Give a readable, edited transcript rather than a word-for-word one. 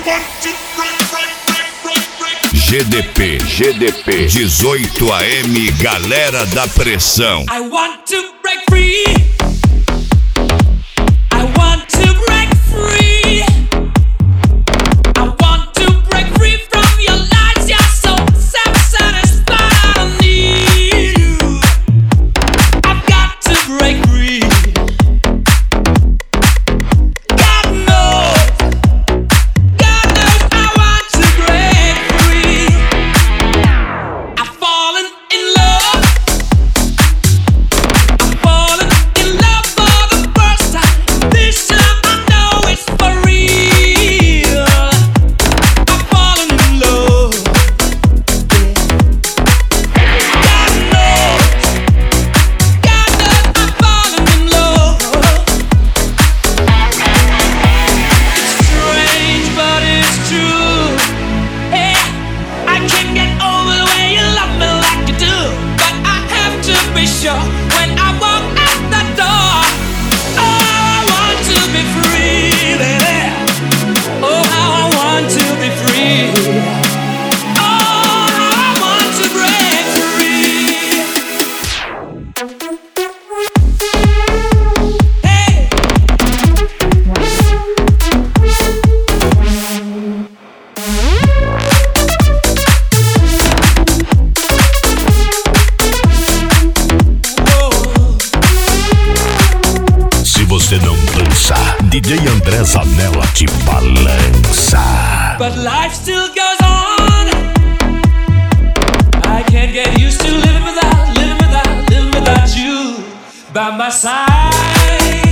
GDP 18 AM, galera da pressão. I want to break free. I want to break free. I want to break free from your lies. You're so self-satisfied. I need you. I've got to break free. God knows I want to break free. I've fallen in love. I've fallen in love for the first time. This time I know it's for real. I've fallen in love. God knows I've fallen in love. It's strange, but it's true. Hey, I can't get over the way you love me like you do. But I have to be sure when I walk out the door. Oh, I want to be free, baby. Oh, how I want to be free. Oh, how I want to break free. Hey. Se você não dança, DJ André Zanella te balança. But life still goes on. I can't get used to living without you by my side.